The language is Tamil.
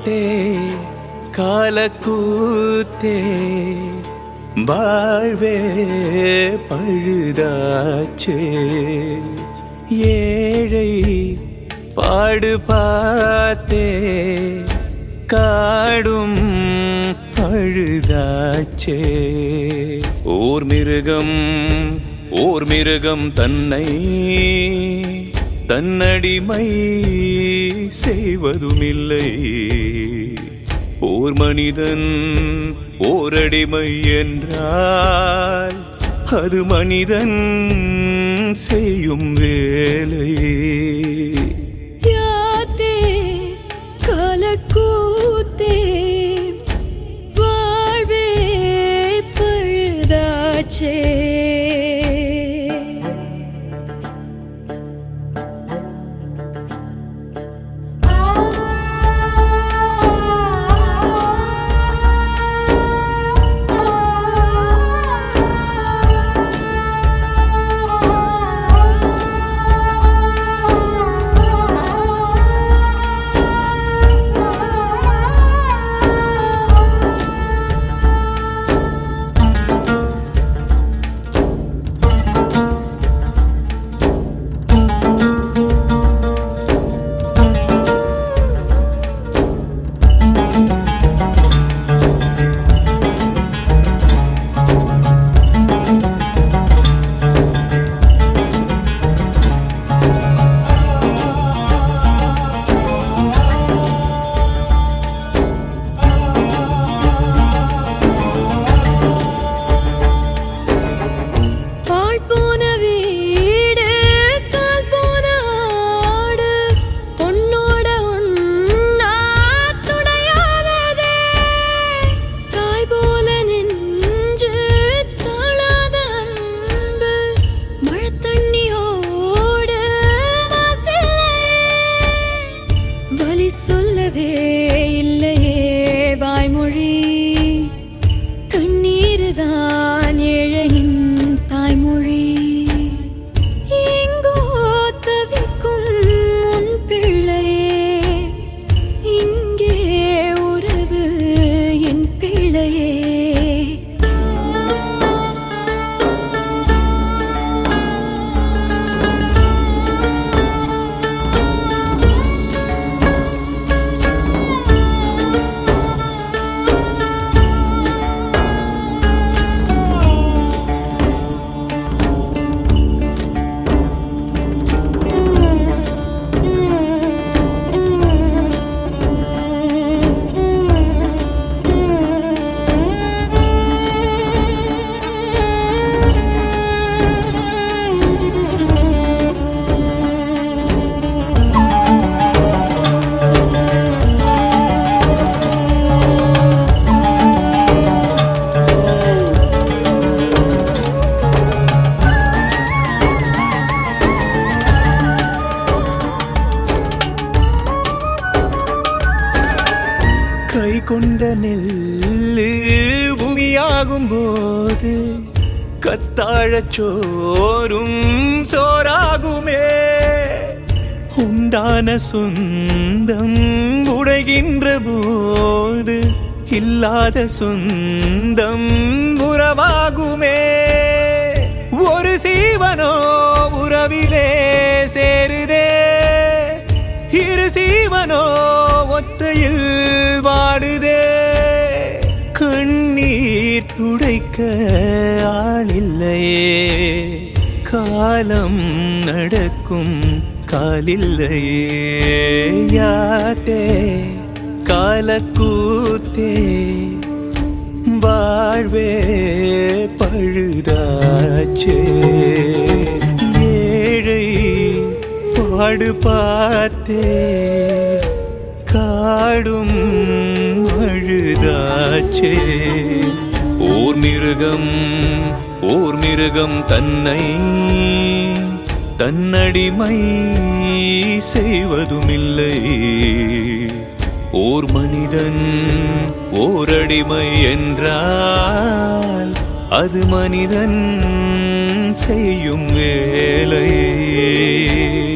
யாத்தே காலக்கூத்தே வாழ்வே பழுதாச்சே ஏழை பாடு பார்த்தே காடும் பழுதாச்சே ஓர் மிருகம் தன்னை தன்னடிமை செய்வதுமில்லை ஓர் மனிதன் ஓரடிமை என்றால் அது மனிதன் செய்யும் வேலை யாத்தே காலக்கூத்தே வாழ்வே பழுதாச்சே சொல்லவே இல்லையே வாய்மொழி கண்ணீர்தான் ஏழையின் தாய்மொழி எங்கோ தவிக்கும் உன் பிள்ளையே இங்கே உறவு என் பிள்ளையே கை கொண்ட நெல்லு பூமியாகும் போது கத்தாழச் சோறும் சோறாகுமே உண்டான சொந்தம் உடைகின்ற போது இல்லாத சொந்தம் உறவாகுமே ஒரு சீவனோ உறவிலே சேருதே இரு சீவனோ ஒத்தையில் வாடுதே கண்ணீர் துடைக்க ஆளில்லையே காலம் நடக்கும் காலில்லையே யாத்தே காலக்கூத்தே வாழ்வே பழுதாச்சே ஏழை பாடு பார்த்தே காடும் அழுதாச்சே ஓர் மிருகம் தன்னை தன்னடிமை செய்வதுமில்லை ஓர் மனிதன் ஓரடிமை என்றால் அது மனிதன் செய்யும் வேலை